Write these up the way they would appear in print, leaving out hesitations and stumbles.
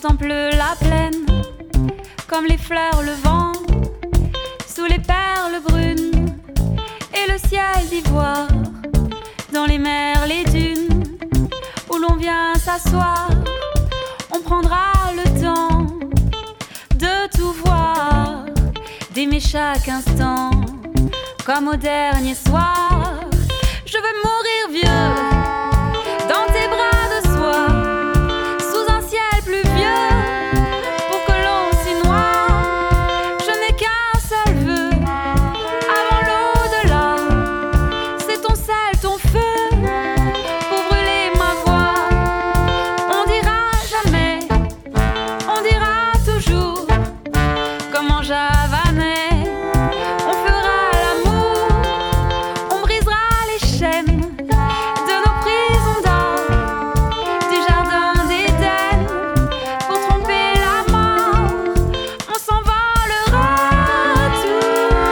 contemple la plaine, comme les fleurs, le vent, sous les perles brunes, et le ciel d'ivoire, dans les mers, les dunes, où l'on vient s'asseoir. On prendra le temps de tout voir, d'aimer chaque instant, comme au dernier soir. Je veux mourir vieux, dans tes bras de soie, sous un ciel pluvieux, pour que l'on s'y noie. Je n'ai qu'un seul vœu, avant l'au-delà, c'est ton sel, ton feu, pour brûler ma voix. On dira jamais, on dira toujours, comment j'avanais. On fera l'amour, on brisera les chaînes de nos prisons d'or, du jardin d'Éden, pour tromper la mort. On s'envolera tout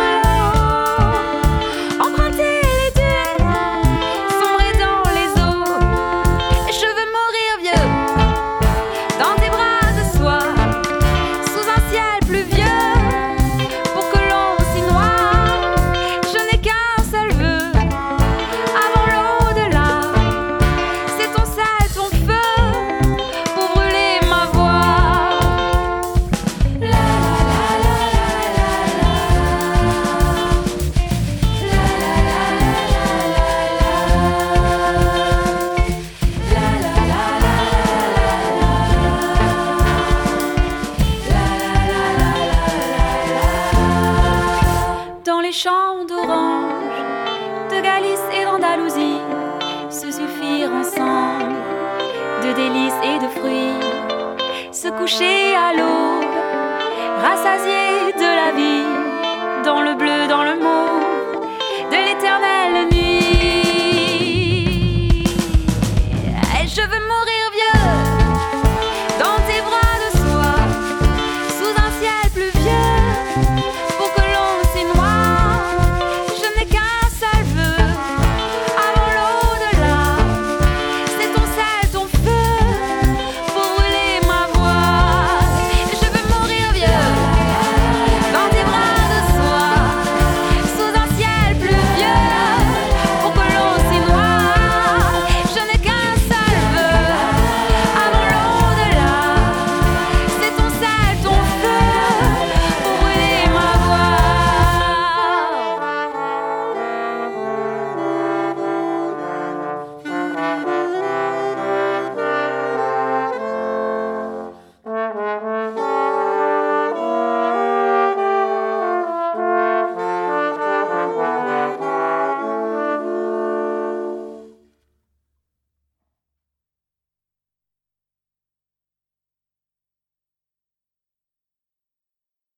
là-haut, emprunter les dunes, sombrer dans les eaux. Je veux mourir vieux, dans tes bras de soie, sous un ciel pluvieux, pour que l'on s'y noie. Je n'ai qu'un seul vœu, avant l'au-delà, c'est ton sel, ton feu, pour brûler ma voix. La la la la la Dans les champs d'orange, de Galice et d'Andalousie, se suffire ensemble de délices et de fruits, se coucher à l'aube, rassasié de la vie, dans le